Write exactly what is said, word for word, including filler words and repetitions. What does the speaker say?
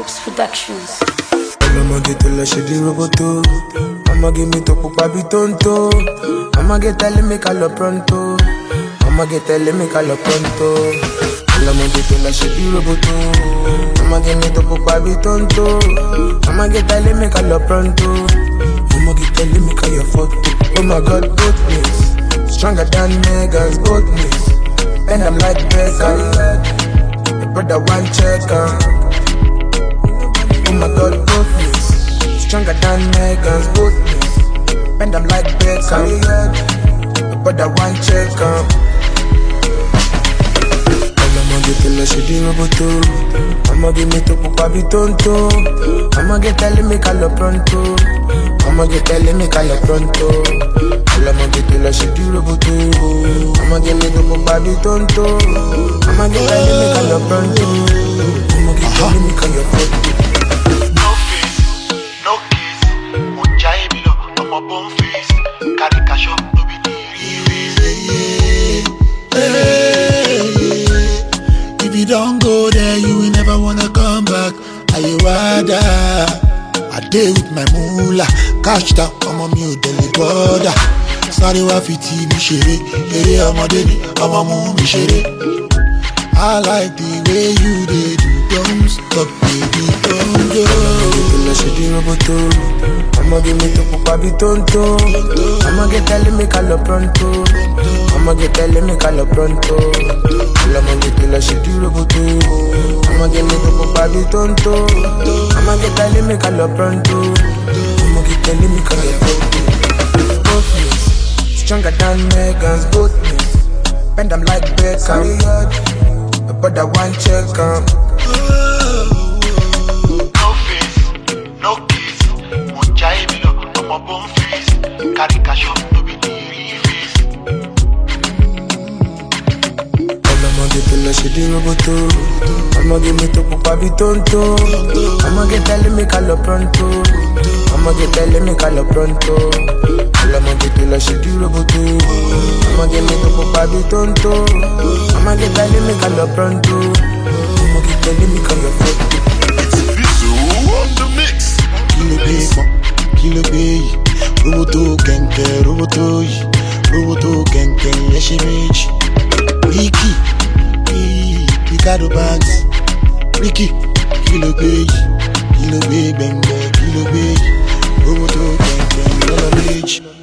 Lips Productions. I'ma get to la shit di roboto. I'ma give me to pupa bitonto. I'ma get tell me calo pronto. I'ma get tell me calo pronto. I'ma get to la shit di roboto. I'ma give me to pupa bitonto. I'ma get tell me calo pronto. I'ma get tell me calo photo. Oh my God, boldness stronger than Megas, boldness. And I'm like Beckham. The brother one checker. Oh my God, boldness stronger than Megan's boldness. Bend them like Beckham. But that one check up. I'ma get to la shit di roboto. I'ma give me to pupa bitonto. I'ma get telling me calo pronto. I'ma get telling me calo pronto. I'ma get to la shit di roboto. I'ma give me to pupa bitonto. I'ma get telling me calo pronto. I'ma get telling me calo pronto. I'm a bum face, carry cash up, no be the If you don't go there, you will never wanna come back. Are you rather? I deal with my moolah, cash down, I'm a mute, daily border. Sorry, wa fiti mi shere, ere amade ni, I'm a mumi shere. I like the way you did, you don't stop, baby, don't go. I'ma give me to pupa bitonto. I'ma get telling me calo pronto. I'ma get telling me calo pronto. I'ma get to la shit di roboto. I'ma give me to pupa bitonto. I'ma get telling me calo pronto. I'ma get telling me calo pronto. Boldness stronger than Megan's boldness. Bend them like Beckham. But that one check up. no kiss. Munjai below, I'm a bum face. Carry cash up, no be the face. I'ma get to la shit di roboto. I'ma give me to pupa bitonto. I'ma get telling me calo pronto. I'ma get telling me calo pronto. I'ma get to la shit di roboto. I'ma give me to pupa bitonto. I'ma get telling me calo pronto. I'ma get telling me calo pronto. Kilo big, kilo big, roboto kenke, roboto yi, roboto kenke, yeshi rich. Ricky, Ricardo Banks, Ricky, kilo big, kilo big, bang bang, kilo big, roboto kenke, yellow rich.